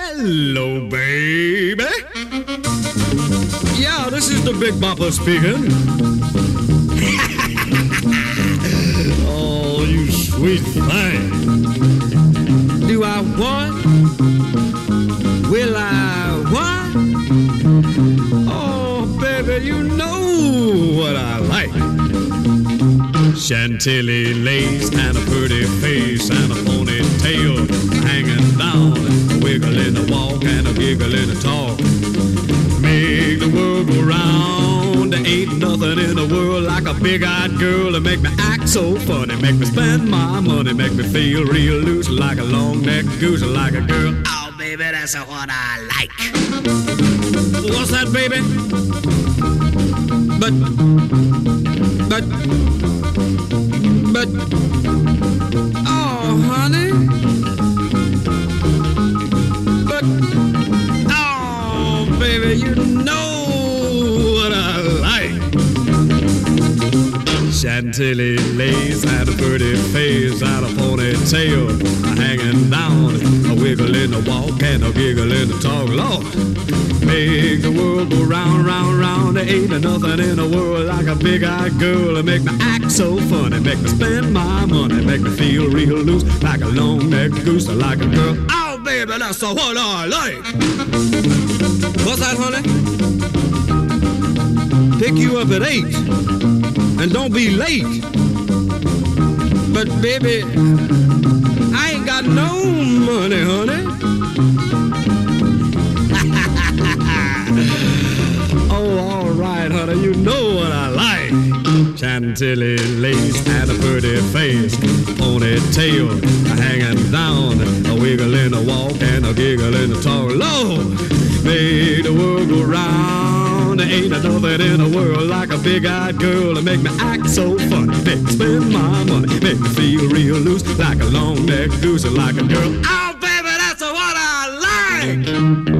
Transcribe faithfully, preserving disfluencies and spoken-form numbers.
Hello, baby. Yeah, this is the Big Bopper speaking. Oh, you sweet thing. Do I want? Will I what? Oh, baby, you know what I like. Chantilly lace and a pretty face and a ponytail hanging down, a wiggle in the walk and a giggle in the talk. Make the world go round. There ain't nothing in the world like a big-eyed girl to make me act so funny, make me spend my money, make me feel real loose like a long-necked goose, like a girl. Oh, baby, that's what I like. What's that, baby? But, but, but, oh, honey. But, oh, baby, you know what I like. Chantilly lace and a pretty face and a ponytail hanging down, a wiggle in the walk and a giggle in the talk. Lord, make the world go round, round, round. There ain't nothing in the world like a big-eyed girl to make me act so funny, make me spend my money, make me feel real loose like a long-necked goose, like a girl. Oh, baby, that's what I like. What's that, honey? Pick you up at eight, and don't be late. But, baby, I ain't got no money, honey. Oh, all right, honey, you know what I like. Chantilly lace and a pretty face, ponytail hanging down, a wiggle in the walk and a giggle in the talk. Lord, make the world go round. There ain't nothing in the world like a big-eyed girl to make me act so funny, make me spend my money, make me feel real loose like a long-necked goose, like a girl. Oh, baby, that's what I like.